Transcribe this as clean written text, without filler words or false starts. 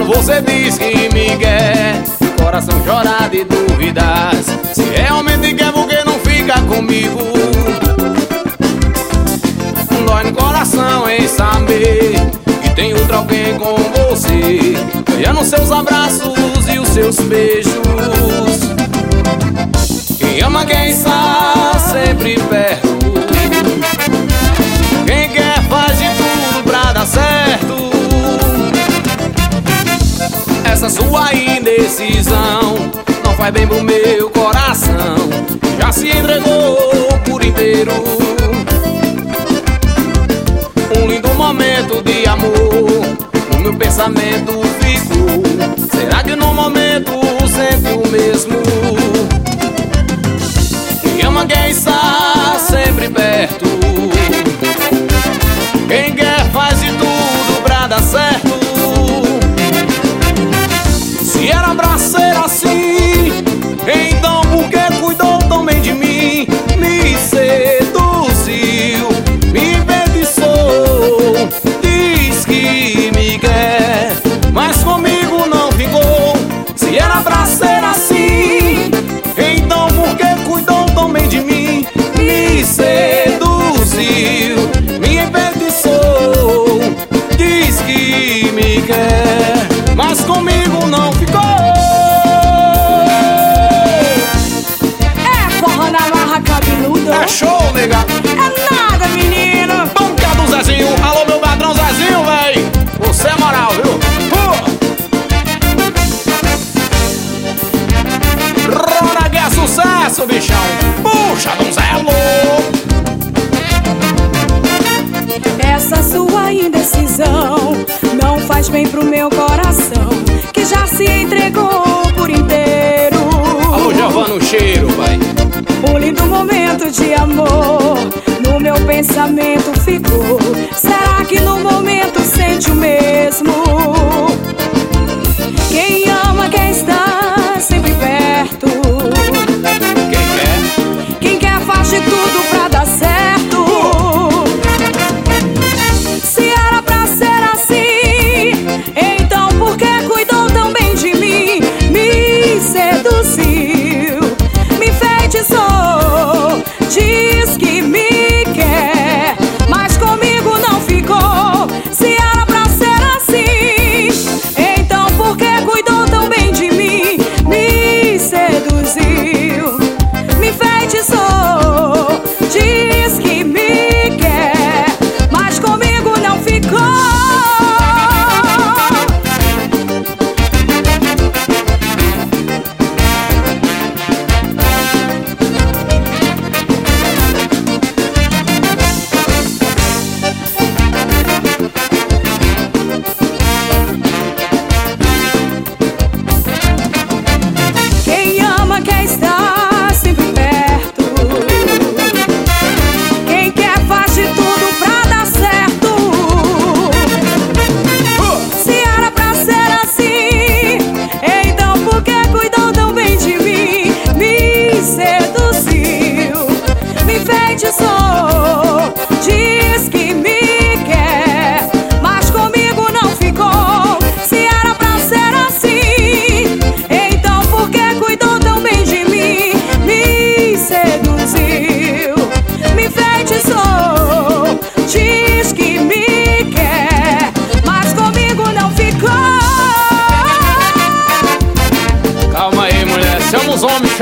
quando você diz que me quer, meu coração chora de dúvidas. Se realmente quer, por que não fica comigo? Dói no coração em saber que tem outro alguém com você, ganhando seus abraços e os seus beijos. Quem ama quem está sempre perto, quem quer faz de tudo pra dar certo. Essa sua indecisão não faz bem pro meu coração, já se entregou por inteiro. Um lindo momento de amor no meu pensamento ficou. Será que no momento sente o mesmo? Quem ama quem está sempre perto, quem quer faz de tudo pra dar certo. Se era pra ser assim, então por que cuidou tão bem de mim? Me seduziu, me enfeitiçou, diz que me quer, mas comigo não ficou. Se era pra ser assim, então por que cuidou tão bem de mim? Me seduziu, me enfeitiçou, diz que me quer, mas comigo não ficou. É forró na marra cabeludo. É show, nega. É nada, menino. Banca do Zezinho, alô meu patrão Zezinho, véi. Você é moral, viu? Rona que é sucesso, bichão. Puxa, donzelo. Essa sua indecisão não faz bem pro meu coração, que já se entregou por inteiro. Alô, Giovana, o cheiro, vai. Um lindo momento de amor no meu pensamento ficou. Será que no momento sente o mesmo? Quem ama quem está sempre perto, quem quer faz de tudo pra dar certo. Se era pra ser assim, então por que cuidou tão bem de mim? Me seduziu, me enfeitiçou, diz que me quer, mas comigo não ficou. Se era pra ser assim, então por que cuidou tão bem de mim? Me seduziu, me enfeitiçou, diz que me quer, mas comigo não ficou. Quem ama quem está sempre perto, quem quer faz de tudo pra dar certo. Se era pra ser assim, então por que cuidou tão bem de mim? Me seduziu, me enfeitiçou, diz que me quer, mas comigo não ficou. Se era pra ser assim, então por que cuidou tão bem de mim? Me seduziu, me enfeitiçou, diz que me quer, mas comigo não ficou. Calma aí, mulher. Somos homens,